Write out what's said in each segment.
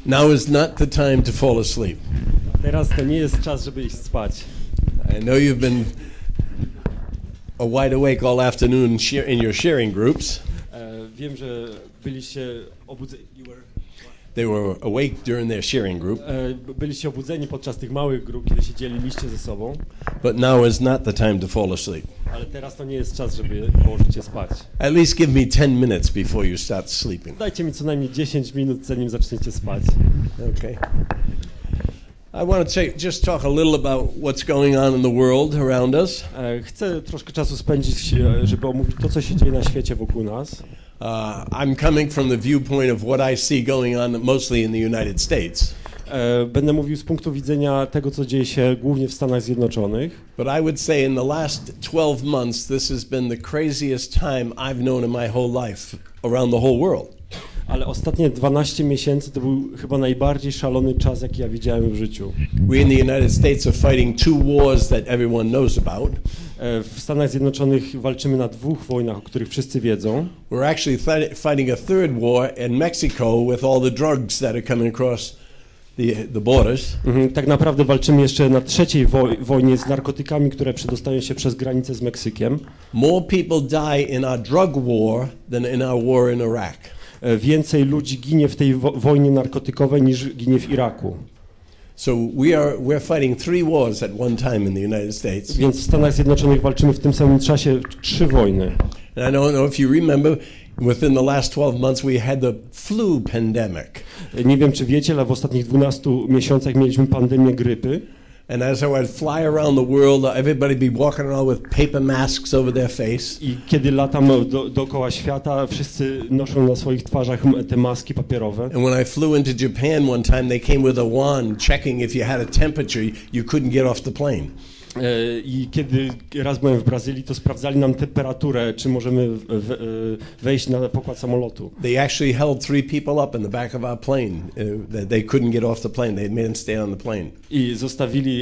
Now is not the time to fall asleep. Teraz to nie jest czas, żeby iść spać. I know you've been wide awake all afternoon in your sharing groups. Wiem, że byliście obudzeni. They were awake during their sharing group. Byliście obudzeni podczas tych małych grup, kiedy się dzieliliście ze sobą. But now is not the time to fall asleep. Ale teraz to nie jest czas, żeby położyć się spać. At least give me 10 minutes before you start sleeping. Dajcie mi co najmniej 10 minut, zanim zaczniecie spać. Okay. I want to just talk a little about what's going on in the world around us. Chcę troszkę czasu spędzić, żeby omówić to, co się dzieje na świecie wokół nas. I'm coming from the viewpoint of what I see going on mostly in the United States. Będę mówił z punktu widzenia tego, co dzieje się głównie w Stanach Zjednoczonych. But I would say in the last 12 months this has been the craziest time I've known in my whole life around the whole world. Ale ostatnie 12 miesięcy to był chyba najbardziej szalony czas, jaki ja widziałem w życiu. We in the United States are fighting two wars that everyone knows about. W Stanach Zjednoczonych walczymy na 2 wojnach, o których wszyscy wiedzą. We're actually fighting a third war in Mexico with all the drugs that are coming across the borders. Tak naprawdę walczymy jeszcze na 3. wojnie z narkotykami, które przedostają się przez granicę z Meksykiem. More people die in our drug war than in our war in Iraq. Więcej ludzi ginie w tej wojnie narkotykowej niż ginie w Iraku. So we're fighting 3 wars at one time in the United States. Więc w Stanach Zjednoczonych walczymy w tym samym czasie 3 wojny. And I don't know if you remember, within the last 12 months we had the flu pandemic. Nie wiem, czy wiecie, ale w ostatnich 12 miesiącach mieliśmy pandemię grypy. And as I would fly around the world, everybody be walking around with paper masks over their face. I kiedy latam dookoła świata, wszyscy noszą na swoich twarzach te maski papierowe. And when I flew into Japan one time, they came with a wand checking if you had a temperature, you couldn't get off the plane. I kiedy raz byłem w Brazylii, to sprawdzali nam temperaturę, czy możemy wejść na pokład samolotu. They actually held 3 people up in the back of our plane. They couldn't get off the plane. They made them stay on the plane. I zostawili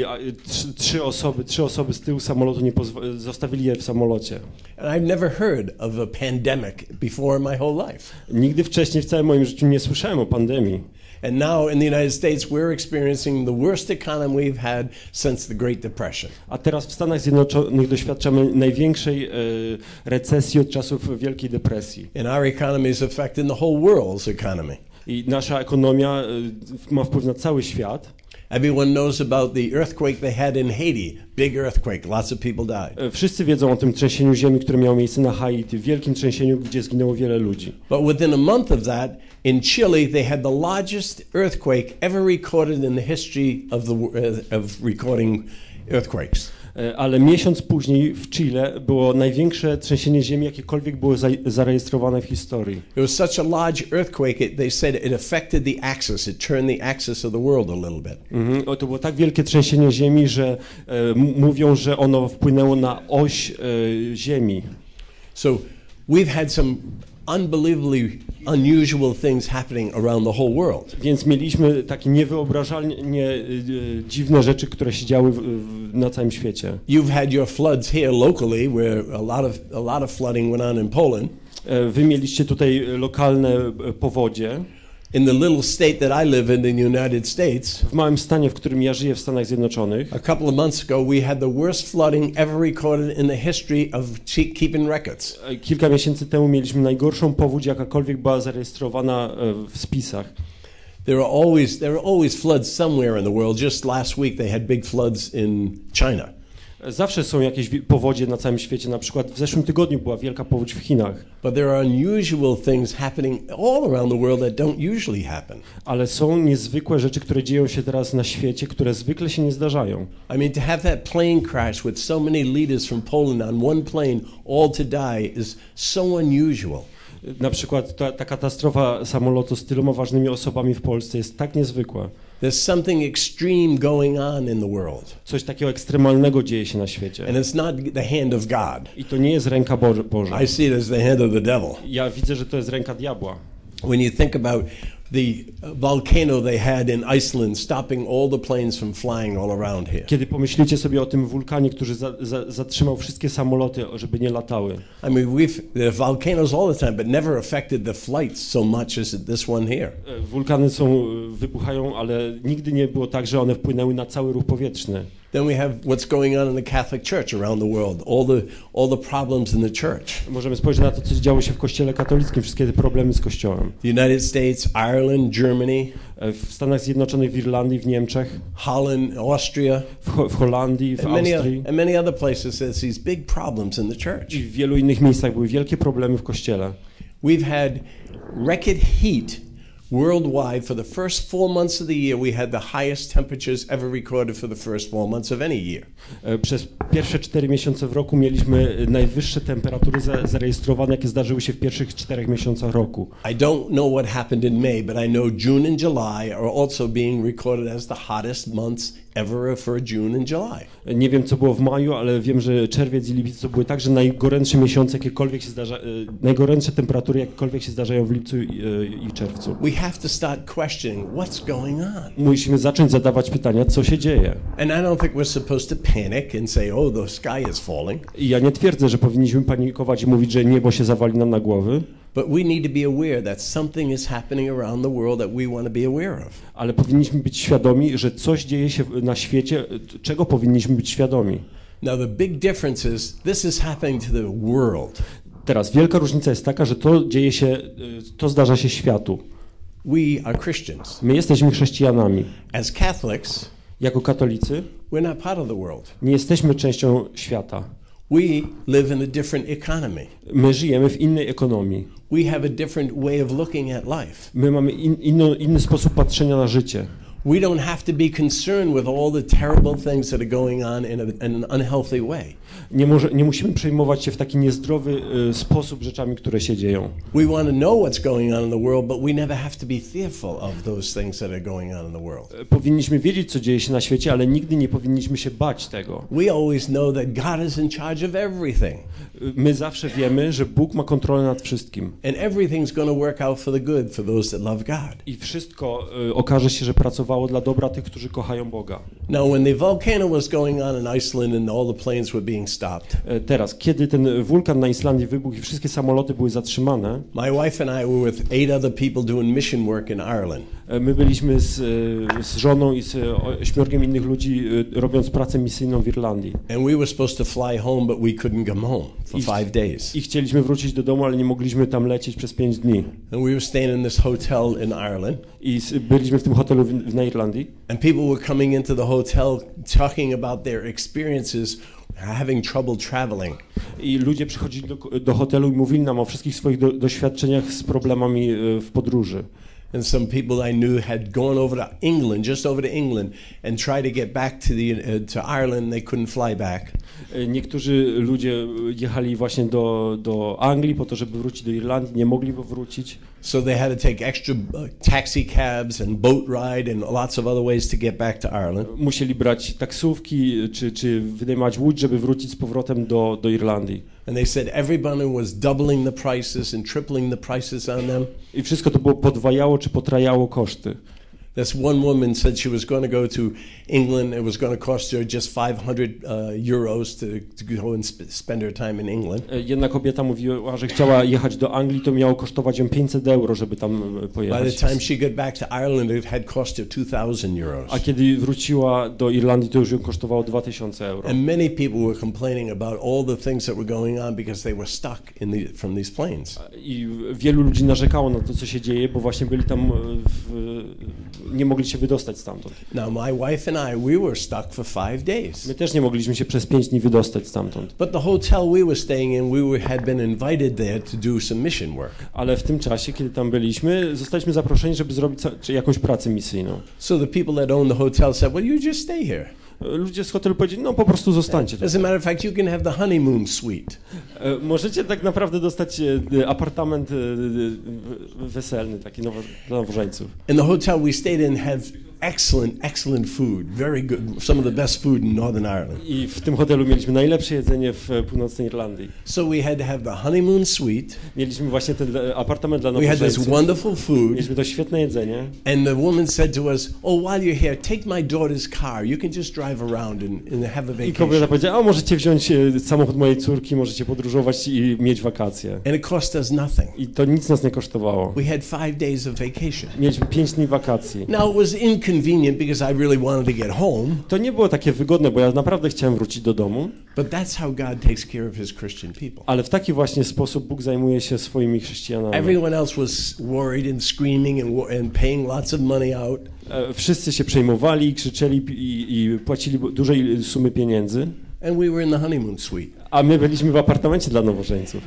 3 osoby z tyłu samolotu, zostawili je w samolocie. And I've never heard of a pandemic before in my whole life. Nigdy wcześniej w całym moim życiu nie słyszałem o pandemii. And now in the United States we're experiencing the worst economy we've had since the Great Depression. A teraz w Stanach Zjednoczonych doświadczamy największej recesji od czasów Wielkiej Depresji. And our economy is affecting the whole world's economy. I nasza ekonomia ma wpływ na cały świat. Everyone knows about the earthquake they had in Haiti. Big earthquake, lots of people died. Wszyscy wiedzą o tym trzęsieniu ziemi, które miało miejsce na Haiti, wielkim trzęsieniu, gdzie zginęło wiele ludzi. But within a month of that, in Chile, they had the largest earthquake ever recorded in the history of recording earthquakes. Ale miesiąc później w Chile było największe trzęsienie ziemi, jakiekolwiek było zarejestrowane w historii. It was such a large earthquake, they said it affected the axis, it turned the axis of the world a little bit. To było tak wielkie trzęsienie ziemi, że mówią, że ono wpłynęło na oś ziemi. So we've had some unbelievably unusual things happening around the whole world. Więc mieliśmy takie niewyobrażalnie dziwne rzeczy, które się działy na całym świecie. You've had your floods here locally, where a lot of flooding went on in Poland. Wy mieliście tutaj lokalne powodzie. In the little state that I live in the United States, w małym stanie, w którym ja żyję w Stanach Zjednoczonych, a couple of months ago we had the worst flooding ever recorded in the history of keeping records. Kilka miesięcy temu mieliśmy najgorszą powódź, jakakolwiek była zarejestrowana w spisach. There are always floods somewhere in the world. Just last week they had big floods in China. Zawsze są jakieś powodzie na całym świecie. Na przykład w zeszłym tygodniu była wielka powódź w Chinach. But there are unusual things happening all around the world that don't usually happen. Ale są niezwykłe rzeczy, które dzieją się teraz na świecie, które zwykle się nie zdarzają. I mean, to have that plane crash with so many leaders from Poland on one plane all to die is so unusual. Na przykład ta katastrofa samolotu z tyloma ważnymi osobami w Polsce jest tak niezwykła. There's something extreme going on in the world. Coś takiego ekstremalnego dzieje się na świecie. And it's not the hand of God. I to nie jest ręka Boża. I see it as the hand of the devil. Ja widzę, że to jest ręka diabła. When you think about the volcano they had in Iceland stopping all the planes from flying all around here. Kiedy pomyślicie sobie o tym wulkanie, który zatrzymał wszystkie samoloty, żeby nie latały. I mean, there are volcanoes all the time, but never affected the flights so much as this one here. Wulkany wybuchają, ale nigdy nie było tak, że one wpłynęły na cały ruch powietrzny. Then we have what's going on in the Catholic Church around the world, all the problems in the church. Możemy spojrzeć na to, co działo się w Kościele katolickim, wszystkie te problemy z Kościołem. The United States, Ireland, Germany, w Stanach Zjednoczonych, w Irlandii, w Niemczech, Holland, Austria, w Holandii, w Austrii and many other places. There's these big problems in the church. I w wielu innych miejscach były wielkie problemy w Kościele. We've had record heat worldwide. For the first 4 months of the year, we had the highest temperatures ever recorded for the first 4 months of any year. Przez pierwsze 4 miesiące w roku mieliśmy najwyższe temperatury zarejestrowane, jakie zdarzyły się w pierwszych 4 miesiącach roku. I don't know what happened in May, but I know June and July are also being recorded as the hottest months ever for June and July. Nie wiem, co było w maju, ale wiem, że czerwiec i lipiec to były także najgorętsze miesiące, jakiekolwiek się najgorętsze temperatury, jakiekolwiek się zdarzają w lipcu i czerwcu. We have to start questioning what's going on. Musimy zacząć zadawać pytania, co się dzieje. And I don't think we're supposed to panic and say, "Oh, the sky is falling." I ja nie twierdzę, że powinniśmy panikować i mówić, że niebo się zawali nam na głowy. But we need to be aware that something is happening around the world that we want to be aware of. Ale powinniśmy być świadomi, że coś dzieje się na świecie, czego powinniśmy być świadomi. Now the big difference is this is happening to the world. Teraz wielka różnica jest taka, że to zdarza się światu. We are Christians. My jesteśmy chrześcijanami. As Catholics, jako katolicy we're not part of the world. Nie jesteśmy częścią świata. We live in a different economy. My żyjemy w innej ekonomii. We have a different way of looking at life. My mamy inny sposób patrzenia na życie. We don't have to be concerned with all the terrible things that are going on in an unhealthy way. Nie musimy przejmować się w taki niezdrowy sposób rzeczami, które się dzieją. We want to know what's going on in the world, but we never have to be fearful of those things that are going on in the world. Powinniśmy wiedzieć, co dzieje się na świecie, ale nigdy nie powinniśmy się bać tego. We always know that God is in charge of everything. My zawsze wiemy, że Bóg ma kontrolę nad wszystkim. And everything's going to work out for the good for those that love God. I wszystko okaże się, że pracowało dla dobra tych, którzy kochają Boga. Now when the volcano was going on in Iceland and all the planes were being stopped. Teraz, kiedy ten wulkan na Islandii wybuchł i wszystkie samoloty były zatrzymane. My wife and I were with 8 other people doing mission work in Ireland. My byliśmy z żoną i z 8 innych ludzi robiąc pracę misyjną w Irlandii. And we were supposed to fly home, but we couldn't come home for 5 days. I chcieliśmy wrócić do domu, ale nie mogliśmy tam lecieć przez 5 dni. And we were staying in this hotel in Ireland. I byliśmy w tym hotelu na Irlandii. And people were coming into the hotel talking about their experiences having trouble traveling. I ludzie przychodzili do hotelu i mówili nam o wszystkich swoich doświadczeniach z problemami w podróży. And some people I knew had gone over to England, just over to England, and tried to get back to Ireland, and they couldn't fly back. Niektórzy ludzie jechali właśnie do Anglii po to, żeby wrócić do Irlandii, nie mogli powrócić. So they had to take extra taxi cabs and boat ride and lots of other ways to get back to Ireland. Musieli brać taksówki czy wynajmować łódź, żeby wrócić z powrotem do Irlandii. And they said everybody was doubling the prices and tripling the prices on them. I wszystko to było podwajało czy potrajało koszty. This one woman said she was going to go to England. It was going to cost her just 500 euros to go and spend her time in England. Jedna kobieta mówiła, że chciała jechać do Anglii, to miało kosztować ją 500 euro, żeby tam pojechać. By the time she got back to Ireland, it had cost her 2,000 euros. A kiedy wróciła do Irlandii, to już ją kosztowało 2000 euro. And many people were complaining about all the things that were going on because they were stuck from these planes. I wielu ludzi narzekało na to, co się dzieje, bo właśnie byli tam nie mogli się wydostać stamtąd. Now my wife and I, we were stuck for 5 days. My też nie mogliśmy się przez 5 dni wydostać stamtąd. But the hotel we were staying in, had been invited there to do some mission work. Ale w tym czasie, kiedy tam byliśmy, zostaliśmy zaproszeni, żeby zrobić jakąś pracę misyjną. So the people that owned the hotel said, "Well, you just stay here." Ludzie z hotelu powiedzieli, no po prostu zostańcie. As a matter of fact, you can have the honeymoon suite. Możecie tak naprawdę dostać apartament weselny, taki dla nowożeńców. And the hotel we stayed in had excellent food, very good, some of the best food in Northern Ireland. I w tym hotelu mieliśmy najlepsze jedzenie w północnej Irlandii. So we had to have the honeymoon suite. Mieliśmy właśnie ten apartament dla We had nowożeńców. this wonderful food. Mieliśmy to świetne jedzenie. And the woman said to us, "Oh, while you're here, take my daughter's car. You can just drive around and have a I kobieta vacation." powiedziała, możecie wziąć samochód mojej córki, możecie podróżować i mieć wakacje. And it cost us nothing. I to nic nas nie kosztowało. We had 5 days of vacation. Mieliśmy 5 dni wakacji. Now it was inconvenient because I really wanted to get home, To nie było takie wygodne, bo ja naprawdę chciałem wrócić do domu, but that's how God takes care of his Christian people. ale w taki właśnie sposób Bóg zajmuje się swoimi chrześcijanami. Everyone else was worried and screaming and paying lots of money out. Wszyscy się przejmowali, krzyczeli i płacili duże sumy pieniędzy, And we were in the honeymoon suite. a my byliśmy w apartamencie dla nowożeńców.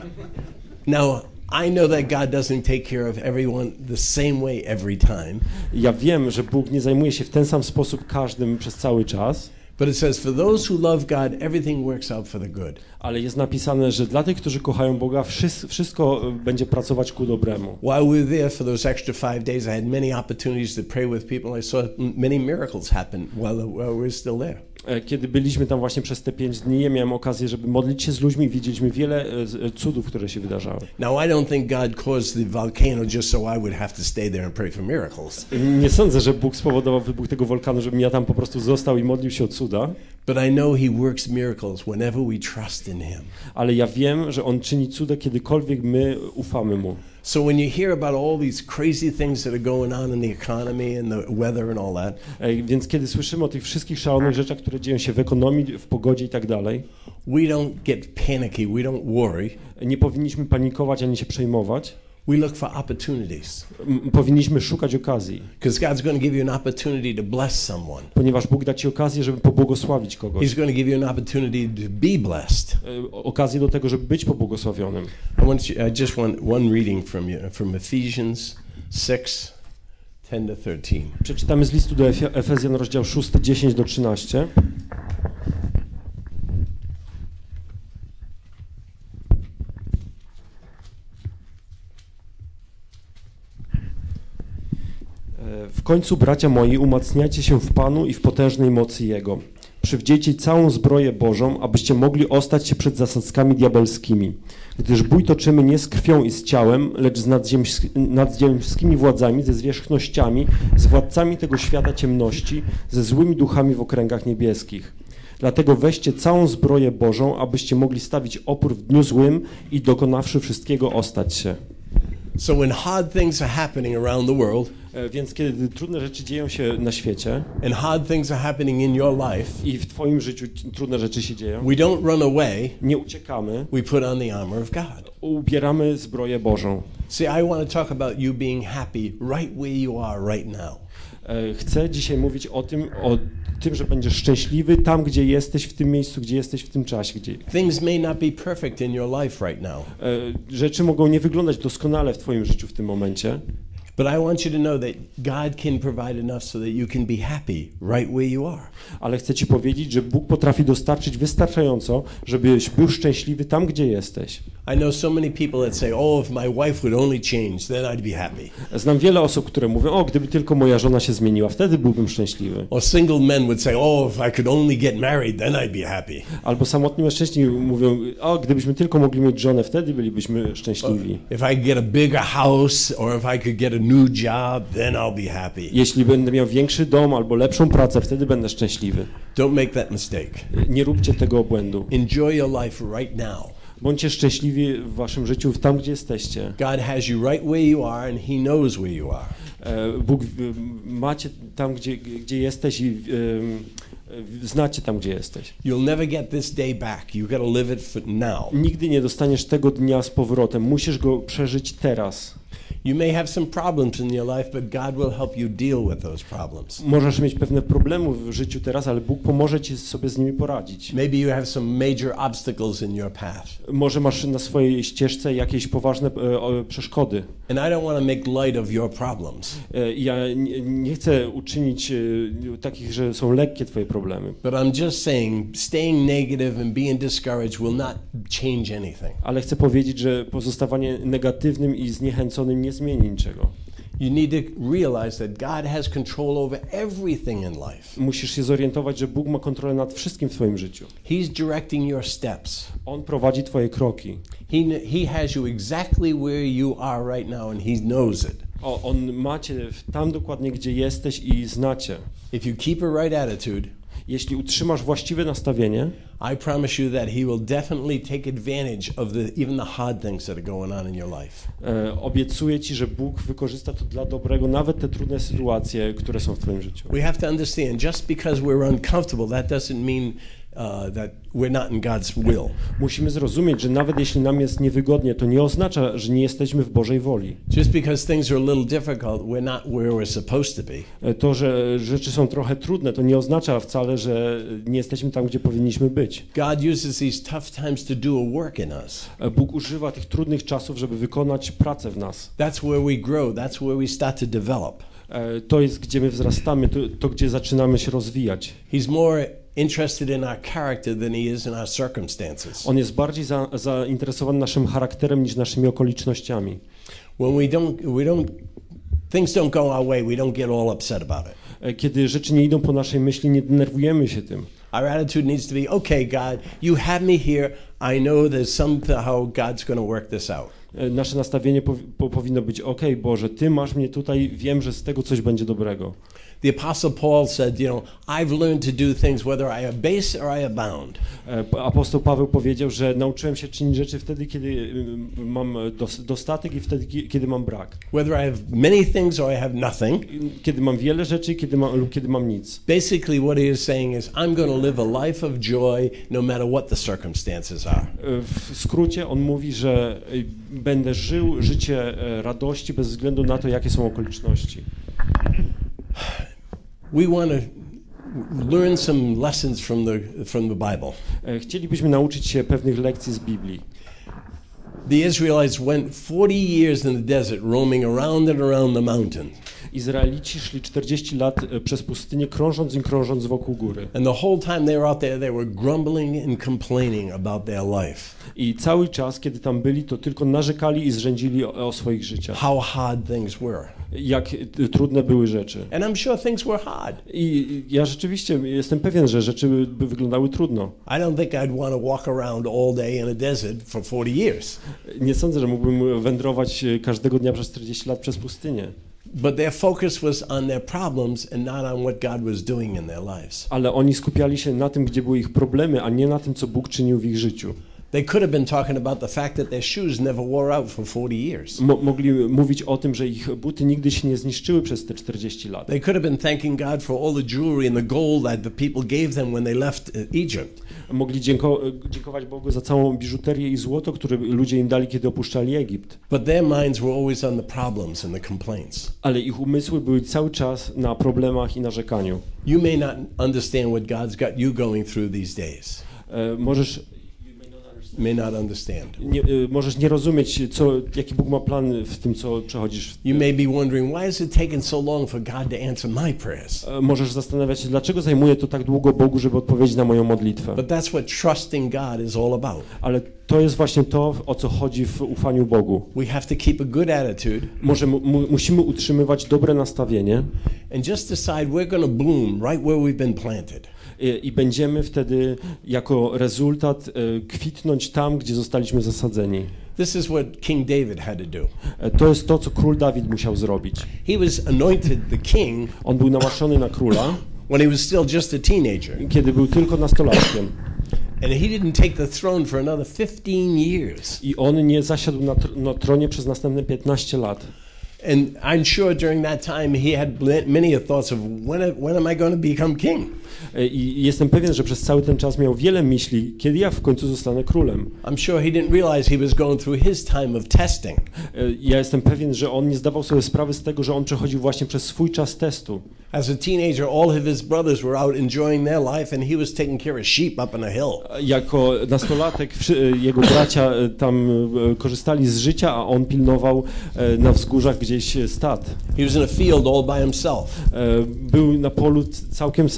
Now, I know that God doesn't take care of everyone the same way every time, Ja wiem, że Bóg nie zajmuje się w ten sam sposób każdym przez cały czas, but it says, for those who love God, everything works out for the good. ale jest napisane, że dla tych, którzy kochają Boga, wszystko będzie pracować ku dobremu. While we were there for those extra 5 days, I had many opportunities to pray with people. I saw many miracles happen while we were still there. Kiedy byliśmy tam właśnie przez te 5 dni, ja miałem okazję, żeby modlić się z ludźmi i widzieliśmy wiele cudów, które się wydarzały. Now, I don't think God caused the volcano just so I would have to stay there and pray for miracles. Nie sądzę, że Bóg spowodował wybuch tego wulkanu, żebym ja tam po prostu został i modlił się o cuda, But I know He works miracles whenever we trust in Him. ale ja wiem, że On czyni cuda, kiedykolwiek my ufamy Mu. So when you hear about all these crazy things that are going on in the economy and the weather and all that, Więc kiedy słyszymy o tych wszystkich szalonych rzeczach, które dzieją się w ekonomii, w pogodzie i tak dalej, we don't get panicky, we don't worry. nie powinniśmy panikować ani się przejmować. We look for opportunities Powinniśmy szukać okazji, because God's going to give you an opportunity to bless someone. ponieważ Bóg da ci okazję, żeby pobłogosławić kogoś. He's going to give you an opportunity to be blessed. Okazję do tego, żeby być pobłogosławionym. I just want one reading from Ephesians 6, 10 to 13. Przeczytamy z listu do Efezjan, rozdział 6, 10 do 13. W końcu, bracia moi, umacniajcie się w Panu i w potężnej mocy Jego. Przywdziejcie całą zbroję Bożą, abyście mogli ostać się przed zasadzkami diabelskimi. Gdyż bój toczymy nie z krwią i z ciałem, lecz z nadziemskimi władzami, ze zwierzchnościami, z władcami tego świata ciemności, ze złymi duchami w okręgach niebieskich. Dlatego weźcie całą zbroję Bożą, abyście mogli stawić opór w dniu złym i dokonawszy wszystkiego ostać się. So when hard things are happening around the world, Więc kiedy trudne rzeczy dzieją się na świecie and hard things are happening in your life, i w twoim życiu trudne rzeczy się dzieją, we don't run away, nie uciekamy, we put on the armor of God. ubieramy zbroję Bożą. See, I want to talk about you being happy right where you are right now. Chcę dzisiaj mówić o tym, że będziesz szczęśliwy tam, gdzie jesteś, w tym miejscu, gdzie jesteś, w tym czasie. Things may not be perfect in your life right now, Rzeczy mogą nie wyglądać doskonale w twoim życiu w tym momencie, but I want you to know that God can provide enough so that you can be happy right where you are. ale chcę ci powiedzieć, że Bóg potrafi dostarczyć wystarczająco, żebyś był szczęśliwy tam, gdzie jesteś. I know so many people that say, "Oh, if my wife would only change, then I'd be happy." Znam wiele osób, które mówią, gdyby tylko moja żona się zmieniła, wtedy byłbym szczęśliwy. Or single men would say, "Oh, if I could only get married, then I'd be happy." Albo samotni mężczyźni mówią, gdybyśmy tylko mogli mieć żonę, wtedy bylibyśmy szczęśliwi. If I could get a bigger house or if I could get a new job, then I'll be happy. Jeśli będę miał większy dom albo lepszą pracę, wtedy będę szczęśliwy. Don't make that mistake. Nie róbcie tego błędu. Enjoy your life right now. Bądźcie szczęśliwi w waszym życiu, tam, gdzie jesteście. God has you right where you are and He knows where you are. Bóg macie tam, gdzie jesteś i znacie tam, gdzie jesteś. You'll never get this day back. You've got to live it for now. Nigdy nie dostaniesz tego dnia z powrotem. Musisz go przeżyć teraz. You may have some problems in your life, but God will help you deal with those problems. Możesz mieć pewne problemy w życiu teraz, ale Bóg pomoże ci sobie z nimi poradzić. Maybe you have some major obstacles in your path. Może masz na swojej ścieżce jakieś poważne przeszkody. And I don't want to make light of your problems. Ja nie chcę uczynić takich, że są lekkie twoje problemy. But I'm just saying, staying negative and being discouraged will not change anything. Ale chcę powiedzieć, że pozostawanie negatywnym i zniechęconym nie zmieni niczego. You need to realize that God has control over everything in life. Musisz się zorientować, że Bóg ma kontrolę nad wszystkim w twoim życiu. He's directing your steps. On prowadzi twoje kroki. He has you exactly where you are right now and he knows it. On ma cię tam dokładnie, gdzie jesteś i znacie. If you keep a right attitude, jeśli utrzymasz właściwe nastawienie, I promise you that he will definitely take advantage of even the hard things that are going on in your life. Obiecuję ci, że Bóg wykorzysta to dla dobrego, nawet te trudne sytuacje, które są w twoim życiu. We have to understand, just because we're uncomfortable, that doesn't mean that we're not in God's will. Musimy zrozumieć, że nawet jeśli nam jest niewygodnie, to nie oznacza, że nie jesteśmy w Bożej woli. Just because things are a little difficult, we're not where we're supposed to be. To, że rzeczy są trochę trudne, to nie oznacza wcale, że nie jesteśmy tam, gdzie powinniśmy być. God uses these tough times to do a work in us. Bóg używa tych trudnych czasów, żeby wykonać pracę w nas. That's where we grow, that's where we start to develop. To jest, gdzie my wzrastamy, to gdzie zaczynamy się rozwijać. He's more interested in our character than he is in our circumstances. On jest bardziej zainteresowany naszym charakterem niż naszymi okolicznościami. When things don't go our way, we don't get all upset about it. Kiedy rzeczy nie idą po naszej myśli, nie denerwujemy się tym. Our attitude needs to be, okay, God, you have me here. I know there's somehow God's going to work this out. Nasze nastawienie powinno być, okej, Boże, Ty masz mnie tutaj, wiem, że z tego coś będzie dobrego. The Apostle Paul said, I've learned to do things whether I abase or I abound. Apostoł Paweł powiedział, że nauczyłem się czynić rzeczy wtedy, kiedy mam dostatek i wtedy, kiedy mam brak. Whether I have many things or I have nothing. Kiedy mam wiele rzeczy lub kiedy mam nic. Basically what he is saying is, I'm going to live a life of joy no matter what the circumstances are. W skrócie on mówi, że będę żył życie radości bez względu na to, jakie są okoliczności. We want to learn some lessons from the Bible. Chcielibyśmy nauczyć się pewnych lekcji z Biblii. The Israelites went 40 years in the desert, roaming around and around the mountain. Izraelici szli 40 lat przez pustynię, krążąc i krążąc wokół góry. And the whole time they were out there, they were grumbling and complaining about their life. I cały czas, kiedy tam byli, to tylko narzekali i zrzędzili o swoich życiach. How hard things were. Jak trudne były rzeczy. And I'm sure things were hard. I ja rzeczywiście jestem pewien, że rzeczy by wyglądały trudno. I don't think I'd want to walk around all day in a desert for 40 years. Nie sądzę, że mógłbym wędrować każdego dnia przez 40 lat przez pustynię. But their focus was on their problems and not on what God was doing in their lives. Ale oni skupiali się na tym, gdzie były ich problemy, a nie na tym, co Bóg czynił w ich życiu. They could have been talking about the fact that their shoes never wore out for 40 years. Mogli mówić o tym, że ich buty nigdy się nie zniszczyły przez te 40 lat. They could have been thanking God for all the jewelry and the gold that the people gave them when they left Egypt. Mogli dziękować Bogu za całą biżuterię i złoto, które ludzie im dali, kiedy opuszczali Egipt. But their minds were always on the problems and the complaints. Ale ich umysły były cały czas na problemach i narzekaniu. You may not understand what God's got you going through these days. May not understand. Możesz nie rozumieć, jaki Bóg ma plan w tym, co przechodzisz. You may be wondering, why is it taking so long for God to answer my prayers? Możesz zastanawiać się, dlaczego zajmuje to tak długo Bogu, żeby odpowiedzieć na moją modlitwę. But that's what trusting God is all about. Ale to jest właśnie to, o co chodzi w ufaniu Bogu. We have to keep a good attitude. Musimy utrzymywać dobre nastawienie. And just decide we're going to bloom right where we've been planted. I będziemy wtedy jako rezultat kwitnąć tam, gdzie zostaliśmy zasadzeni. This is what King David had to do. To jest to, co król Dawid musiał zrobić. He was anointed the king. On był namaszczony na króla. When he was still just a teenager. Kiedy był tylko nastolatkiem. And he didn't take the throne for another 15 years. I on nie zasiadł na tronie przez następne 15 lat. And I'm sure during that time he had many thoughts of when am I going to become king? I jestem pewien, że przez cały ten czas miał wiele myśli, kiedy ja w końcu zostanę królem. I'm sure he didn't realize he was going through his time of testing. Ja jestem pewien, że on nie zdawał sobie sprawy z tego, że on przechodził właśnie przez swój czas testu. As a teenager, all of his brothers were out enjoying their life and he was taking care of sheep up on a hill. Jako nastolatek jego bracia tam korzystali z życia, a on pilnował na wzgórzach gdzieś stad. He was in a field all by himself. Był na polu całkiem sam.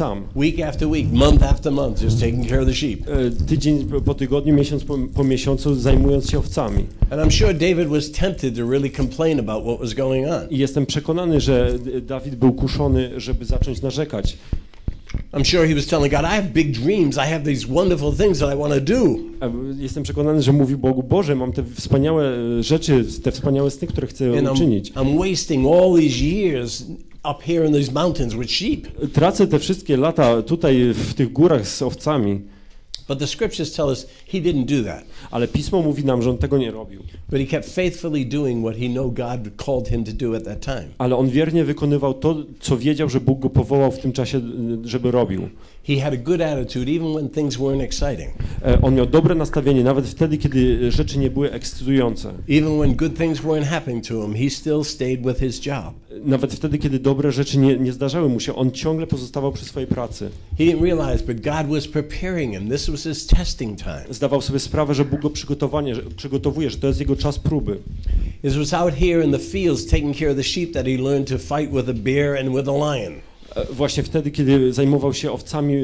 week after week, month after month, just taking care of the sheep. Tydzień po tygodniu, miesiąc po miesiącu, zajmując się owcami. And I'm sure David was tempted to really complain about what was going on. I jestem przekonany, że Dawid był kuszony, żeby zacząć narzekać. I'm sure he was telling God, I have big dreams. I have these wonderful things that I want to do. Jestem przekonany, że mówi Bogu: Boże, mam te wspaniałe rzeczy, te wspaniałe sny, które chcę uczynić. I'm wasting all these years up here in these mountains with sheep. Tracę te wszystkie lata tutaj w tych górach z owcami. But the scriptures tell us he didn't do that. Ale Pismo mówi nam, że on tego nie robił. But he kept faithfully doing what he knew God called him to do at that time. Ale on wiernie wykonywał to, co wiedział, że Bóg go powołał w tym czasie, żeby robił. He had a good attitude even when things weren't exciting. On miał dobre nastawienie nawet wtedy, kiedy rzeczy nie były ekscytujące. Even when good things weren't happening to him, he still stayed with his job. Nawet wtedy, kiedy dobre rzeczy nie zdarzały mu się, on ciągle pozostawał przy swojej pracy. He didn't realize, but God was preparing him. This was his testing time. Zdawał sobie sprawę, że Bóg go przygotowuje, że to jest jego czas próby. It was out here in the fields taking care of the sheep that he learned to fight with a bear and with a lion. Właśnie wtedy, kiedy zajmował się owcami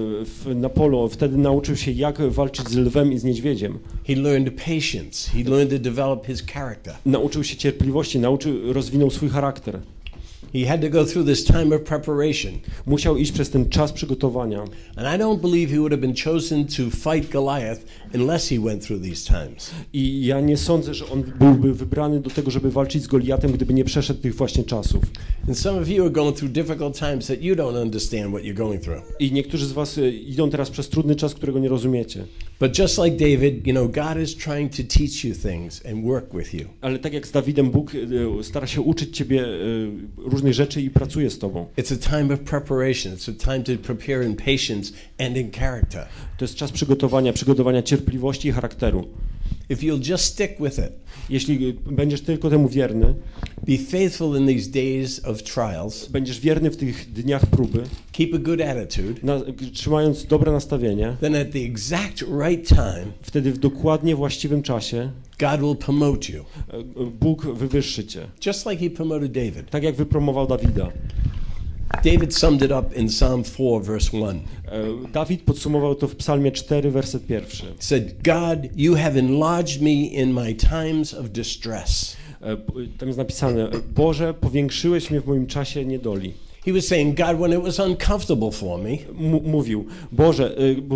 na polu, wtedy nauczył się, jak walczyć z lwem i z niedźwiedziem. He learned patience. He learned to develop his character. Nauczył się cierpliwości, rozwinął swój charakter. He had to go through this time of preparation. Musiał iść przez ten czas przygotowania. And I don't believe he would have been chosen to fight Goliath unless he went through these times. I ja nie sądzę, że on byłby wybrany do tego, żeby walczyć z Goliatem, gdyby nie przeszedł tych właśnie czasów. And some of you are going through difficult times that you don't understand what you're going through. I niektórzy z was idą teraz przez trudny czas, którego nie rozumiecie. But just like David, God is trying to teach you things and work with you. Ale tak jak z Dawidem, Bóg stara się uczyć ciebie różnych rzeczy i pracuje z tobą. It's a time of preparation. It's a time to prepare in patience and in character. To jest czas przygotowania cierpliwości i charakteru. If you'll just stick with it. Jeśli będziesz tylko temu wierny, be faithful in these days of trials. Będziesz wierny w tych dniach próby. Keep a good attitude. Trzymając dobre nastawienie. Then at the exact right time. Wtedy w dokładnie właściwym czasie. God will promote you. Bóg wywyższy cię. Just like he promoted David. Tak jak wypromował Dawida. David summed it up in Psalm 4 verse 1. Dawid podsumował to w Psalmie 4 werset 1. Said, God, you have enlarged me in my times of distress. Tam jest napisane: Boże, powiększyłeś mnie w moim czasie niedoli. He was saying, God, when it was uncomfortable for me. Mówił: Boże,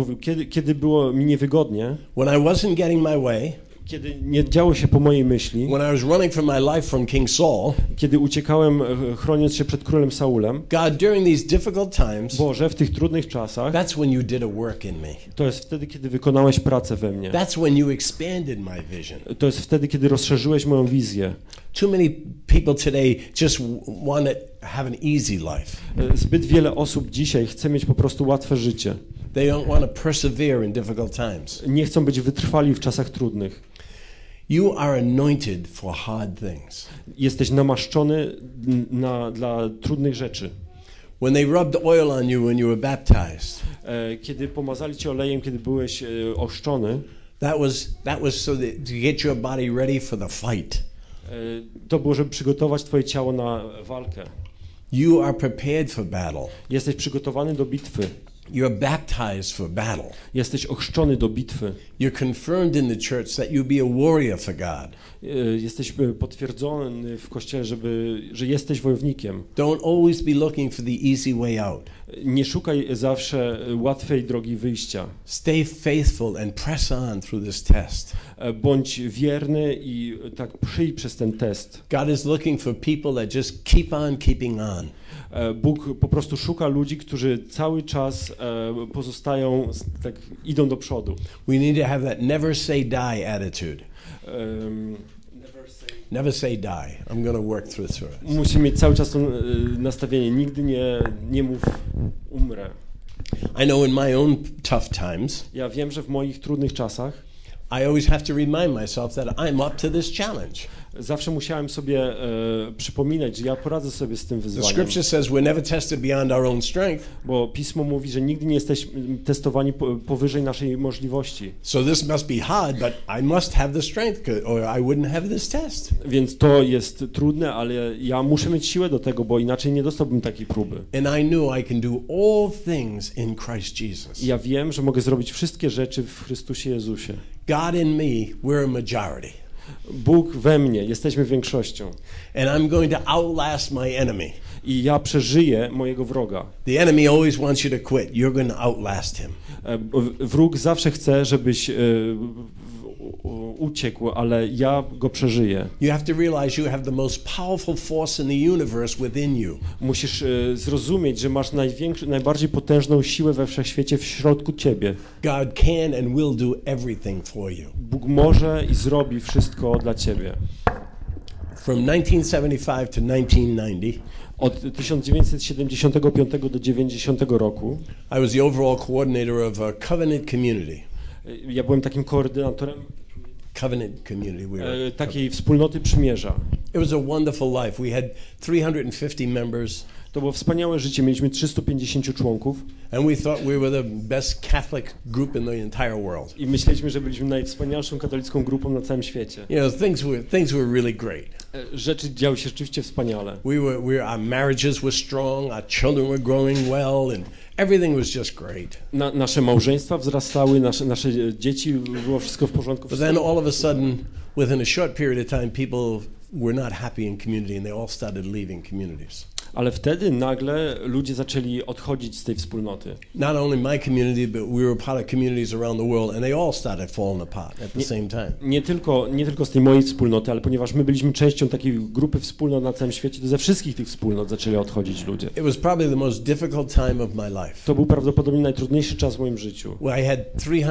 kiedy było mi niewygodnie. When I wasn't getting my way. Kiedy nie działo się po mojej myśli, when I was running for my life from King Saul, kiedy uciekałem, chroniąc się przed królem Saulem, God, during these difficult times, Boże, w tych trudnych czasach, that's when you did a work in me. To jest wtedy, kiedy wykonałeś pracę we mnie. That's when you expanded my vision. To jest wtedy, kiedy rozszerzyłeś moją wizję. Too many people today just want to have an easy life. Zbyt wiele osób dzisiaj chce mieć po prostu łatwe życie. They don't want to persevere in difficult times. Nie chcą być wytrwali w czasach trudnych. You are anointed for hard things. Jesteś namaszczony dla trudnych rzeczy. When they rubbed oil on you when you were baptized. Kiedy pomazali cię olejem, kiedy byłeś ochrzczony. That was so that to get your body ready for the fight. To było, żeby przygotować twoje ciało na walkę. You are prepared for battle. Jesteś przygotowany do bitwy. You're baptized for battle. Jesteś ochrzczony do bitwy. You're confirmed in the church that you be a warrior for God. Jesteś potwierdzony w Kościele, że jesteś wojownikiem. Don't always be looking for the easy way out. Nie szukaj zawsze łatwej drogi wyjścia. Stay faithful and press on through this test. Bądź wierny i tak przyjdź przez ten test. God is looking for people that just keep on keeping on. Bóg po prostu szuka ludzi, którzy cały czas pozostają, tak idą do przodu. We need to have that never say die attitude. Never say die. I'm going to work through it. Musimy mieć cały czas to nastawienie. Nigdy nie mów umrę. I know in my own tough times. Ja wiem, że w moich trudnych czasach I always have to remind myself that I'm up to this challenge. Zawsze musiałem sobie przypominać, że ja poradzę sobie z tym The wyzwaniem. scripture says we're never tested beyond our own strength. Bo Pismo mówi, że nigdy nie jesteśmy testowani powyżej naszej możliwości. So this must be hard, but I must have the strength or I wouldn't have this test. Więc to jest trudne, ale ja muszę mieć siłę do tego, bo inaczej nie dostałbym takiej próby. And I knew I can do all things in Christ Jesus. I ja wiem, że mogę zrobić wszystkie rzeczy w Chrystusie Jezusie. God in me, we're a majority. Bóg we mnie, jesteśmy większością. And I'm going to outlast my enemy. I ja przeżyję mojego wroga. The enemy always wants you to quit. You're going to outlast him. Wróg zawsze chce, żebyś uciekł, ale ja go przeżyję. You have to realize you have the most powerful force in the universe within you. Musisz zrozumieć, że masz najbardziej potężną siłę we wszechświecie w środku ciebie. God can and will do everything for you. Bóg może i zrobi wszystko dla ciebie. From 1975 to 1990, od 1975 do 90 roku I was the overall coordinator of a covenant community. Ja byłem takim koordynatorem Covenant community. takiej wspólnoty przymierza. It was a wonderful life. We had 350 members. To było wspaniałe życie. Mieliśmy 350 członków. And we thought we were the best Catholic group in the entire world. I myśleliśmy, że byliśmy najwspanialszą katolicką grupą na całym świecie. You know, things were really great. Rzeczy działy się rzeczywiście wspaniale. Our marriages were strong, our children were growing well, and everything was just great. Nasze małżeństwa wzrastały, nasze dzieci, było wszystko w porządku. But then all of a sudden, within a short period of time, people were not happy in community, and they all started leaving communities. Ale wtedy nagle ludzie zaczęli odchodzić z tej wspólnoty. Not only my community, but we were part of communities around the world, and they all started falling apart at the same time. Nie tylko z tej mojej wspólnoty, ale ponieważ my byliśmy częścią takiej grupy wspólnot na całym świecie, to ze wszystkich tych wspólnot zaczęli odchodzić ludzie. It was probably the most difficult time of my life. To był prawdopodobnie najtrudniejszy czas w moim życiu. Where I had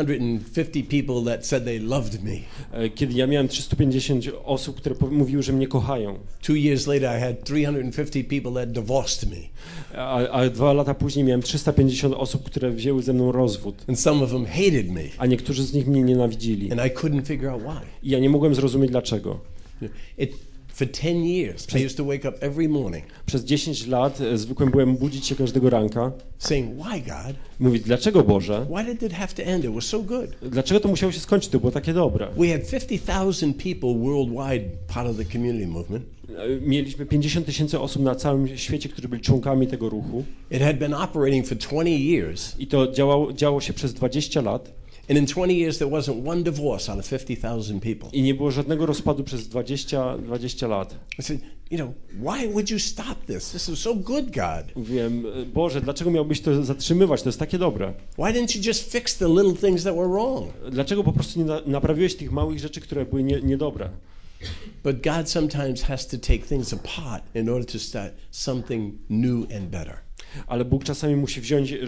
350 people that said they loved me. Kiedy ja miałem 350 osób, które mówiły, że mnie kochają. 2 years later I had 350 people that divorced me. A 2 lata później miałem 350 osób, które wzięły ze mną rozwód. And some of them hated me. A niektórzy z nich mnie nienawidzili. And I couldn't figure out why. I ja nie mogłem zrozumieć dlaczego. For 10 years, I used to wake up every morning. Przez 10 lat zwykłem byłem budzić się każdego ranka. Saying, why God? Mówić, dlaczego Boże? Why did it have to end? It was so good. Dlaczego to musiało się skończyć? To było takie dobre. We had 50,000 people worldwide part of the community movement. Mieliśmy 50 000 osób na całym świecie, którzy byli członkami tego ruchu. It had been operating for 20 years. I to działo się przez 20 lat. And in 20 years there wasn't one divorce out of 50,000 people. I nie było żadnego rozpadu przez 20 lat. I said, why would you stop this? This is so good, God. Mówiłem, Boże, dlaczego miałbyś to zatrzymywać? To jest takie dobre. Why didn't you just fix the little things that were wrong? Dlaczego po prostu nie naprawiłeś tych małych rzeczy, które były niedobre? But God sometimes has to take things apart in order to start something new and better. Ale Bóg czasami musi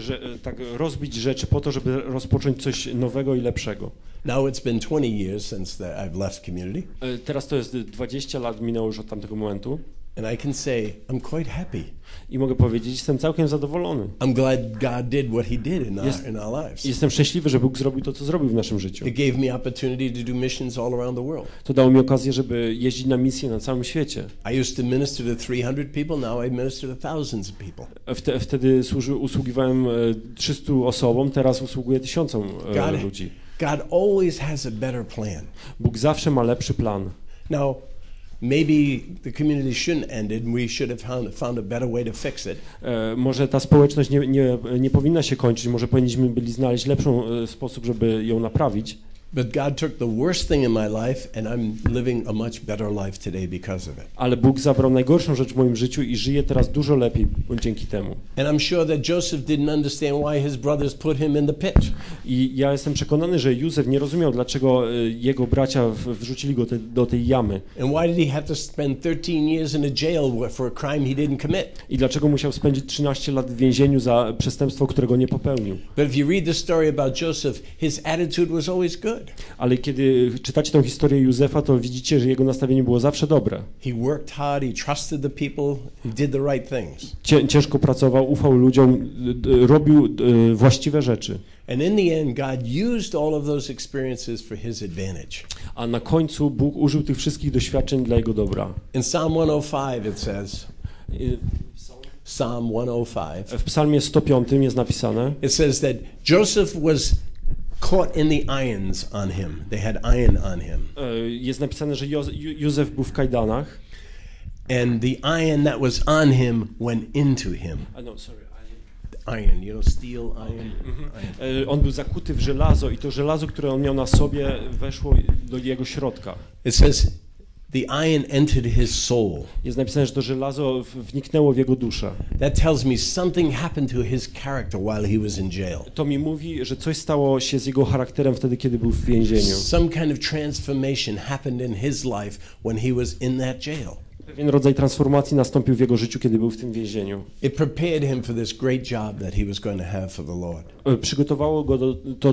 rozbić rzeczy po to, żeby rozpocząć coś nowego i lepszego. Now it's been 20 years since I've left community. Teraz to jest 20 lat minęło już od tamtego momentu. And I can say I'm quite happy. I mogę powiedzieć, jestem całkiem zadowolony. I'm glad God did what he did in our lives. Jestem szczęśliwy, że Bóg zrobił to, co zrobił w naszym życiu. It gave me opportunity to do missions all around the world. To dało mi okazję, żeby jeździć na misje na całym świecie. I used to minister to 300 people, now I minister to thousands of people. Wtedy usługiwałem 300 osobom, teraz usługuję tysiącom ludzi. God always has a better plan. Bóg zawsze ma lepszy plan. Now, maybe the community shouldn't end it and we should have found a better way to fix it. Może ta społeczność nie powinna się kończyć, może powinniśmy byli znaleźć lepszą sposób, żeby ją naprawić. But God took the worst thing in my life and I'm living a much better life today because of it. Ale Bóg zabrał najgorszą rzecz w moim życiu i żyję teraz dużo lepiej dzięki temu. And I'm sure that Joseph didn't understand why his brothers put him in the pit. I ja jestem przekonany, że Józef nie rozumiał, dlaczego jego bracia wrzucili go do tej jamy. And why did he have to spend 13 years in a jail for a crime he didn't commit? I dlaczego musiał spędzić 13 lat w więzieniu za przestępstwo, którego nie popełnił. But if you read the story about Joseph, his attitude was always good. Ale kiedy czytacie tą historię Józefa, to widzicie, że jego nastawienie było zawsze dobre. He worked hard, he trusted the people, he did the right things. Ciężko pracował, ufał ludziom, robił właściwe rzeczy. And in the end, God used all of those experiences for his advantage. A na końcu Bóg użył tych wszystkich doświadczeń dla jego dobra. In Psalm 105 it says, Psalm 105, W Psalmie 105 jest napisane, it says that Joseph was caught in the irons on him. They had iron on him. jest napisane, że Józef był w kajdanach. And the iron that was on him went into him. Iron, you know, steel, iron. On był zakuty w żelazo i to żelazo, które on miał na sobie, weszło do jego środka. It says the iron entered his soul. Jest napisane, że to żelazo wniknęło w jego duszę. That tells me something happened to his character while he was in jail. To mi mówi, że coś stało się z jego charakterem wtedy, kiedy był w więzieniu. Some kind of transformation happened in his life when he was in that jail. Pewien rodzaj transformacji nastąpił w jego życiu, kiedy był w tym więzieniu. It prepared him for this great job that he was going to have for the Lord. Przygotowało go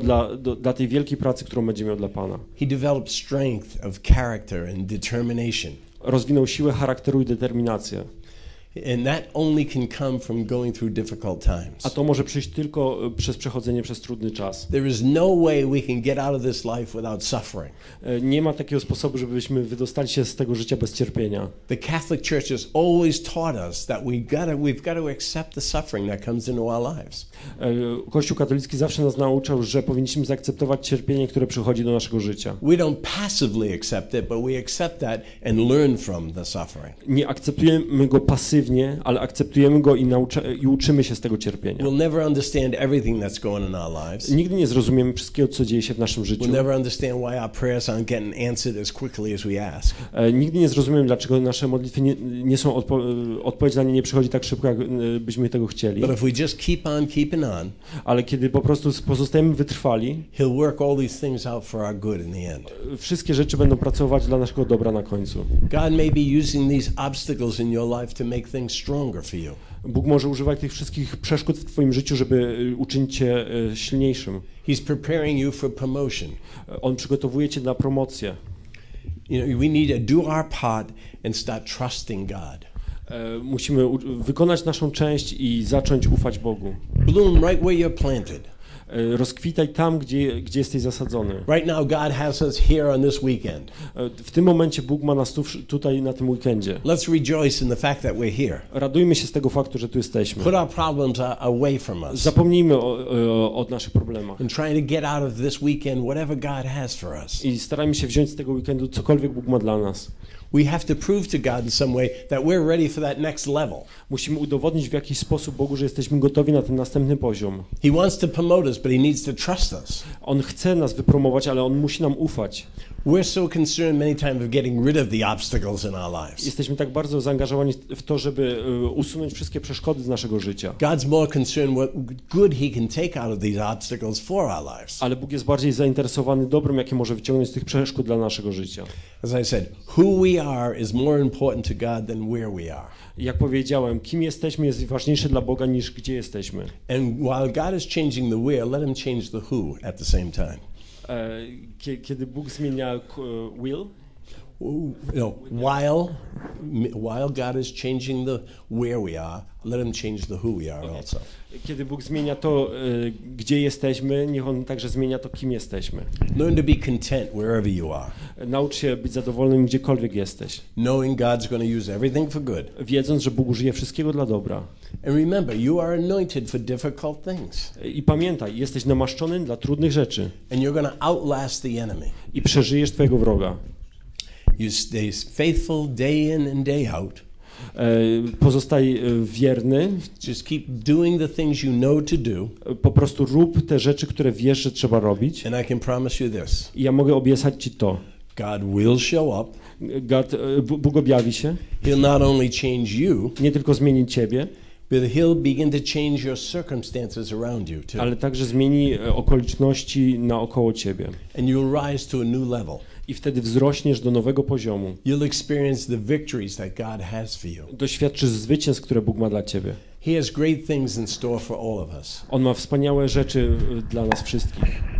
dla tej wielkiej pracy, którą będzie miał dla Pana. He developed strength of character and determination. Rozwinął siłę charakteru i determinację. And that only can come from going through difficult times. A to może przyjść tylko przez przechodzenie przez trudny czas. There is no way we can get out of this life without suffering. Nie ma takiego sposobu, żebyśmy wydostali się z tego życia bez cierpienia. The Catholic Church has always taught us that we've got to accept the suffering that comes into our lives. Kościół katolicki zawsze nas nauczał, że powinniśmy zaakceptować cierpienie, które przychodzi do naszego życia. We don't passively accept it, but we accept that and learn from the suffering. Nie akceptujemy go pasywnie, ale akceptujemy go i uczymy się z tego cierpienia. We'll never understand everything that's going in our lives. Nigdy nie zrozumiemy wszystkiego, co dzieje się w naszym życiu. We'll never understand why our prayers aren't getting answered as quickly as we ask. Nigdy nie zrozumiemy, dlaczego nasze modlitwy nie są odpowiedź na nie nie przychodzi tak szybko, jak byśmy tego chcieli. But if we just keep on keeping on, ale kiedy po prostu pozostajemy wytrwali, He'll work all these things out for our good in the end. Wszystkie rzeczy będą pracować dla naszego dobra na końcu. God may be using these obstacles in your life to make things stronger for you. Bóg może używać tych wszystkich przeszkód w twoim życiu, żeby uczynić cię silniejszym. He's preparing you for promotion. On przygotowuje cię na promocję. You know, we need to do our part and start trusting God. Musimy wykonać naszą część i zacząć ufać Bogu. Bloom right where you're planted. Rozkwitaj tam, gdzie jesteś zasadzony. Right now God has us here on this weekend. W tym momencie Bóg ma nas tutaj na tym weekendzie. Let's rejoice in the fact that we're here. Radujmy się z tego faktu, że tu jesteśmy. Put our problems away from us. Zapomnijmy o naszych problemach. And trying to get out of this weekend whatever God has for us. I starajmy się wziąć z tego weekendu cokolwiek Bóg ma dla nas. We have to prove to God in some way that we're ready for that next level. Musimy udowodnić w jakiś sposób Bogu, że jesteśmy gotowi na ten następny poziom. He wants to promote us, but he needs to trust us. On chce nas wypromować, ale on musi nam ufać. We're so concerned many times of getting rid of the obstacles in our lives. Jesteśmy tak bardzo zaangażowani w to, żeby usunąć wszystkie przeszkody z naszego życia. God's more concerned what good he can take out of these obstacles for our lives. Ale Bóg jest bardziej zainteresowany dobrem, jakie może wyciągnąć z tych przeszkód dla naszego życia. As I said, who we are is more important to God than where we are. Jak powiedziałem, kim jesteśmy jest ważniejsze dla Boga niż gdzie jesteśmy. And while God is changing the where, let him change the who at the same time. Kiedy Bóg zmienia will, no, while God is changing the where we are, let him change the who we are also. Kiedy Bóg zmienia to, gdzie jesteśmy, niech On także zmienia to, kim jesteśmy. Learn to be content wherever you are. Naucz się być zadowolonym, gdziekolwiek jesteś. Knowing God's going to use everything for good. Wiedząc, że Bóg użyje wszystkiego dla dobra. And remember, you are anointed for difficult things. I pamiętaj, jesteś namaszczony dla trudnych rzeczy. And you're going to outlast the enemy. I przeżyjesz twojego wroga. You stay faithful day in and day out. Pozostaj wierny. Just keep doing the things you know to do. Po prostu rób te rzeczy, które wiesz, że trzeba robić. And I can promise you this. I ja mogę obiecać ci to. God will show up. Bóg objawi się. He'll not only change you, nie tylko zmieni ciebie, but he'll begin to change your circumstances around you too. Ale także zmieni okoliczności naokoło ciebie. And you'll rise to a new level. I wtedy wzrośniesz do nowego poziomu. You'll experience the victories that God has for you. Doświadczysz zwycięstw, które Bóg ma dla ciebie. He has great things in store for all of us. On ma wspaniałe rzeczy dla nas wszystkich.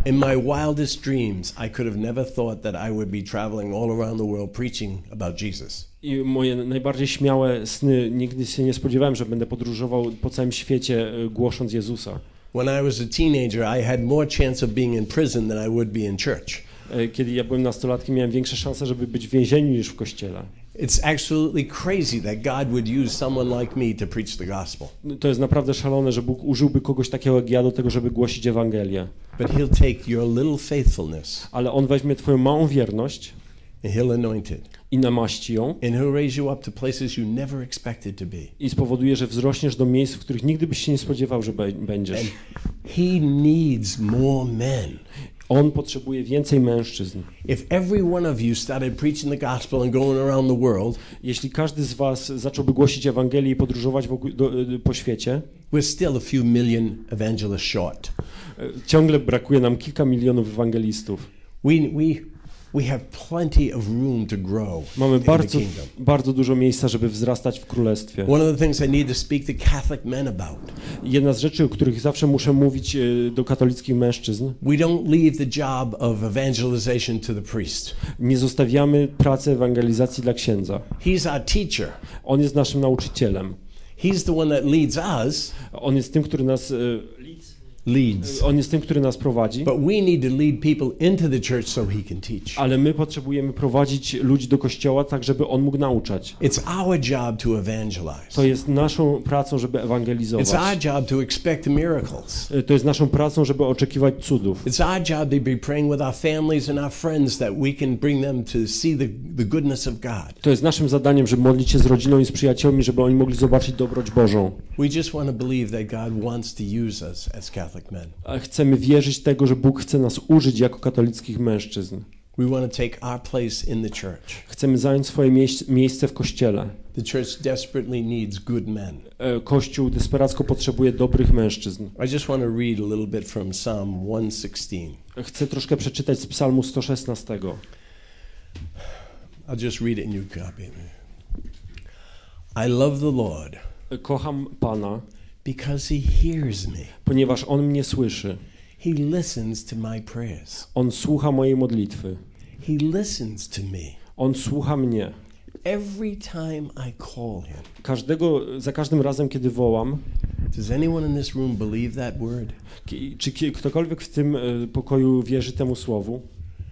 In my wildest dreams, I could have never thought that I would be traveling all around the world preaching about Jesus. I moje najbardziej śmiałe sny, nigdy się nie spodziewałem, że będę podróżował po całym świecie głosząc Jezusa. When I was a teenager, I had more chance of being in prison than I would be in church. Kiedy ja byłem nastolatkiem, miałem większe szanse, żeby być w więzieniu niż w kościele. It's absolutely crazy that God would use someone like me to preach the gospel. To jest naprawdę szalone, że Bóg użyłby kogoś takiego jak ja do tego, żeby głosić Ewangelię. But he'll take your little faithfulness Ale On weźmie twoją małą wierność and he'll anoint it. I namaści ją And he'll raise you up to places you never expected to be. i spowoduje, że wzrośniesz do miejsc, w których nigdy byś się nie spodziewał, że będziesz. And he needs more men. On potrzebuje więcej mężczyzn. If every one of you started preaching the gospel and going around the world, jeśli każdy z was zacząłby głosić Ewangelię i podróżować po świecie, we're still a few million evangelists short. Ciągle brakuje nam kilka milionów ewangelistów. We have plenty of room to grow. Mamy in the kingdom. bardzo dużo miejsca, żeby wzrastać w królestwie. One of the things I need to speak to Catholic men about. Jedna z rzeczy, o których zawsze muszę mówić do katolickich mężczyzn. We don't leave the job of evangelization to the priest. Nie zostawiamy pracy ewangelizacji dla księdza. He's our teacher. On jest naszym nauczycielem. He's the one that leads us. On jest tym, który nas leads. On jest tym, który nas prowadzi. But we need to lead people into the church so he can teach. Ale my potrzebujemy prowadzić ludzi do kościoła tak, żeby on mógł nauczać. It's our job to evangelize. To jest naszą pracą, żeby ewangelizować. It's our job to expect miracles. To jest naszą pracą, żeby oczekiwać cudów. It's our job to be praying with our families and our friends that we can bring them to see the goodness of God. To jest naszym zadaniem, żeby modlić się z rodziną i z przyjaciółmi, żeby oni mogli zobaczyć dobroć Bożą. We just want to believe that God wants to use us as Catholic men. A chcemy wierzyć tego, że Bóg chce nas użyć jako katolickich mężczyzn. We want to take our place in the church. Chcemy zająć swoje miejsce w kościele. The church desperately needs good men. Kościół desperacko potrzebuje dobrych mężczyzn. I just want to read a little bit from Psalm 116. Chcę troszkę przeczytać z Psalmu 116. I'll just read it and you copy it. I love the Lord. Kocham Pana, because he hears me. Ponieważ On mnie słyszy. He listens to my prayers. On słucha mojej modlitwy. He listens to me. On słucha mnie. Every time I call him. Za każdym razem, kiedy wołam. Does anyone in this room believe that word? Czy ktokolwiek w tym pokoju wierzy temu słowu?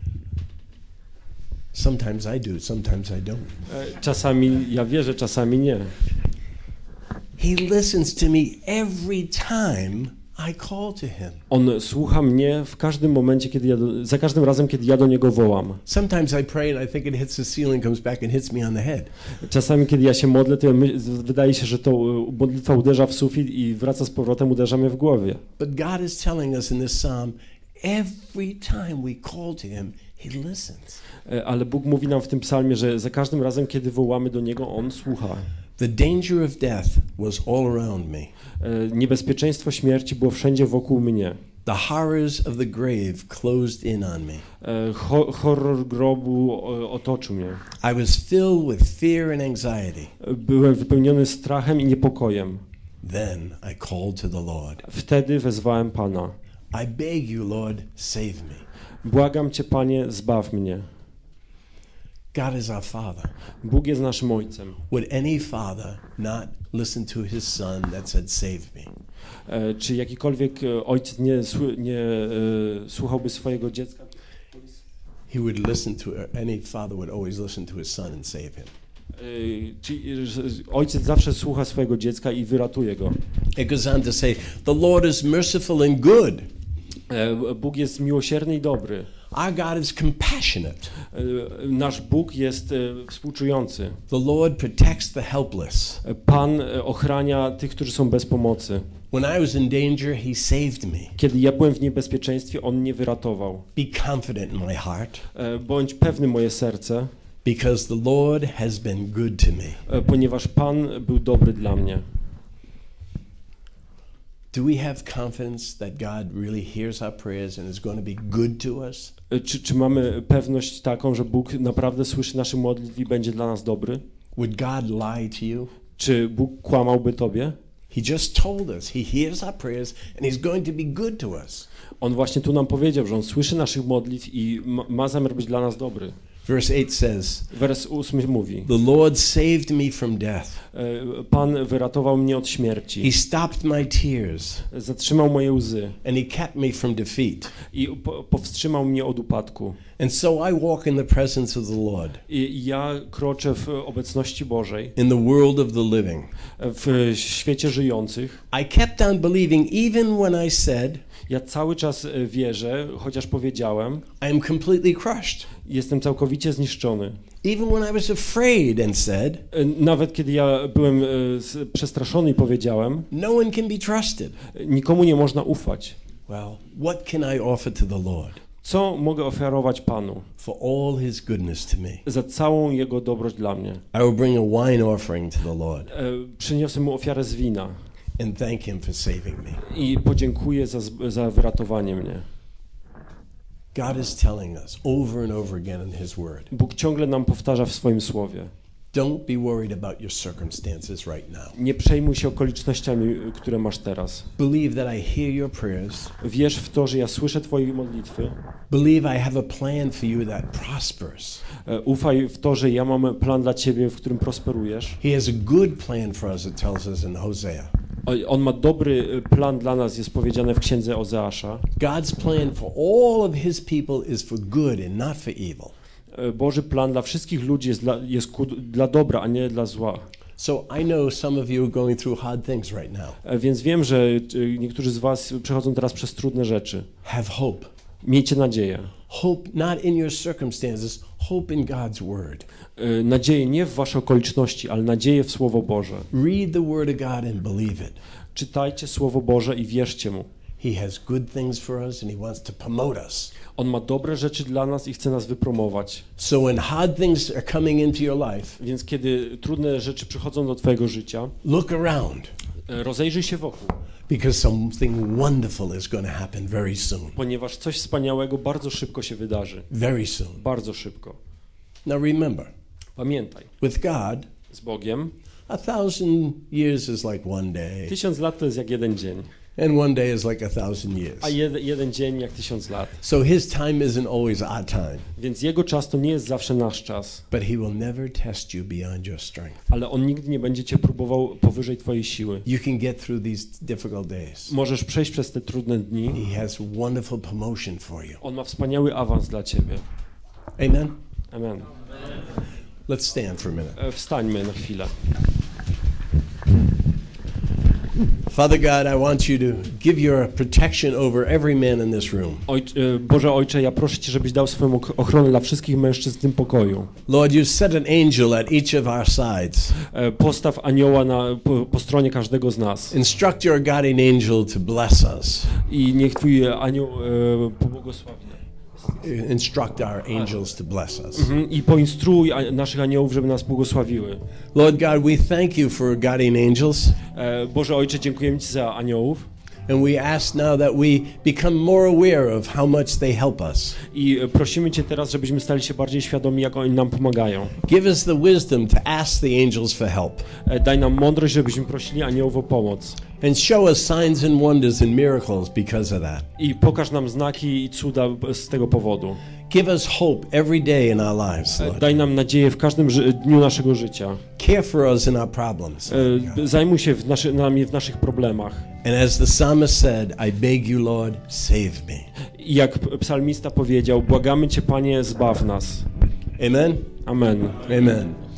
Sometimes I do, sometimes I don't. Czasami ja wierzę, czasami nie. He listens to me every time I call to him. On słucha mnie w każdym momencie, za każdym razem, kiedy ja do Niego wołam. Sometimes I pray and I think it hits the ceiling, comes back and hits me on the head. Czasami, kiedy ja się modlę, to wydaje się, że to modlitwa uderza w sufit i wraca z powrotem, uderza mnie w głowie. But God is telling us in this psalm, every time we call to him, he listens. Ale Bóg mówi nam w tym psalmie, że za każdym razem, kiedy wołamy do Niego, On słucha. The danger of death was all around me. Niebezpieczeństwo śmierci było wszędzie wokół mnie. The horrors of the grave closed in on me. Horror grobu otoczył mnie. I was filled with fear and anxiety. Byłem wypełniony strachem i niepokojem. Then I called to the Lord. Wtedy wezwałem Pana. I beg you, Lord, save me. Błagam Cię, Panie, zbaw mnie. God is our Father. Bóg jest naszym Ojcem. Would any father not listen to his son that said, save me? Czy jakikolwiek ojciec nie słuchałby swojego dziecka? He would listen to, any father would always listen to his son and save him. Ojciec zawsze słucha swojego dziecka i wyratuje go. It goes on to say, the Lord is merciful and good. Bóg jest miłosierny i dobry. Our God is compassionate. Nasz Bóg jest współczujący. The Lord protects the helpless. Pan ochrania tych, którzy są bez pomocy. When I was in danger, he saved me. Kiedy ja byłem w niebezpieczeństwie, On mnie wyratował. Be confident in my heart. Bądź pewny, moje serce. Because the Lord has been good to me. Ponieważ Pan był dobry dla mnie. Do we have confidence that God really hears our prayers and is going to be good to us? Czy mamy pewność taką, że Bóg naprawdę słyszy nasze modlitwy i będzie dla nas dobry? Would God lie to you? Czy Bóg kłamałby tobie? He just told us he hears our prayers and he's going to be good to us. On właśnie tu nam powiedział, że on słyszy naszych modlitw i ma zamiar być dla nas dobry. Verse 8 says, Wers 8 mówi: the Lord saved me from death. Pan wyratował mnie od śmierci. He stopped my tears. Zatrzymał moje łzy. And he kept me from defeat. I powstrzymał mnie od upadku. And so I walk in the presence of the Lord. I ja kroczę w obecności Bożej. In the world of the living. W świecie żyjących. I kept on believing even when I said, ja cały czas wierzę, chociaż powiedziałem, I am completely crushed. Jestem całkowicie zniszczony. Even when I was afraid and said, nawet kiedy ja byłem przestraszony i powiedziałem, no one can be trusted. Nikomu nie można ufać. Well, what can I offer to the Lord? Co mogę ofiarować Panu? For all his goodness to me. Za całą jego dobroć dla mnie. I will bring a wine offering to the Lord. Przyniosę mu ofiarę z wina. And thank him for saving me. I podziękuję za wyratowanie mnie. God is telling us over and over again in his word. Bóg ciągle nam powtarza w swoim słowie. Don't be worried about your circumstances right now. Nie przejmuj się okolicznościami, które masz teraz. Believe that I hear your prayers. Wierz w to, że ja słyszę twoje modlitwy. Believe I have a plan for you that prospers. Ufaj w to, że ja mam plan dla ciebie, w którym prosperujesz. He has a good plan for us, it tells us in Hosea. On ma dobry plan dla nas, jest powiedziane w księdze Ozeasza. God's plan for all of his people is for good and not for evil. Boży plan dla wszystkich ludzi jest dla dobra, a nie dla zła. So I know some of you are going through hard things right now. Więc wiem, że niektórzy z was przechodzą teraz przez trudne rzeczy. Have hope. Miejcie nadzieję. Hope not in your circumstances, hope in God's word. Nadzieję nie w wasze okoliczności, ale nadzieję w Słowo Boże. Read the word of God and believe it. Czytajcie Słowo Boże i wierzcie mu. He has good things for us and he wants to promote us. On ma dobre rzeczy dla nas i chce nas wypromować. So when hard things are coming into your life, więc kiedy trudne rzeczy przychodzą do twojego życia, look around. Rozejrzyj się wokół. Because something wonderful is going to happen very soon. Ponieważ coś wspaniałego bardzo szybko się wydarzy. Very soon. Bardzo szybko. Now remember. Pamiętaj. With God, z Bogiem, 1,000 years is like one day. 1000 lat to jest jak jeden dzień. And one day is like 1,000 years. A jeden dzień jak 1000 lat. So his time isn't always our time. Więc jego czas to nie jest zawsze nasz czas. But he will never test you beyond your strength. Ale on nigdy nie będzie cię próbował powyżej twojej siły. You can get through these difficult days. Możesz przejść przez te trudne dni. He has wonderful promotion for you. On ma wspaniały awans dla ciebie. Amen. Amen. Let's stand for a minute. Wstańmy na chwilę. Father God, I want you to give your protection over every man in this room. Boże Ojcze, ja proszę Cię, żebyś dał swoją ochronę dla wszystkich mężczyzn w tym pokoju. Lord, you set an angel at each of our sides. Postaw anioła po stronie każdego z nas. Instruct your guardian angel to bless us. I niech Twój anioł pobłogosławi. Instruct our angels to bless us. I poinstruuj naszych aniołów, żeby nas błogosławiły. Lord God, we thank you for guardian angels. Boże Ojcze, dziękujemy Ci za aniołów. And we ask now that we become more aware of how much they help us. I prosimy Cię teraz, żebyśmy stali się bardziej świadomi, jak oni nam pomagają. Give us the wisdom to ask the angels for help. Daj nam mądrość, żebyśmy prosili aniołów o pomoc. And show us signs and wonders and miracles because of that. I pokaż nam znaki i cuda z tego powodu. Give us hope every day in our lives, Lord. Daj nam nadzieję w każdym dniu naszego życia. Care for us in our problems. Zajmuj się nami w naszych problemach. And as the psalmist said, I beg you, Lord, save me. I jak psalmista powiedział, błagamy Cię, Panie, zbaw nas. Amen. Amen. Amen.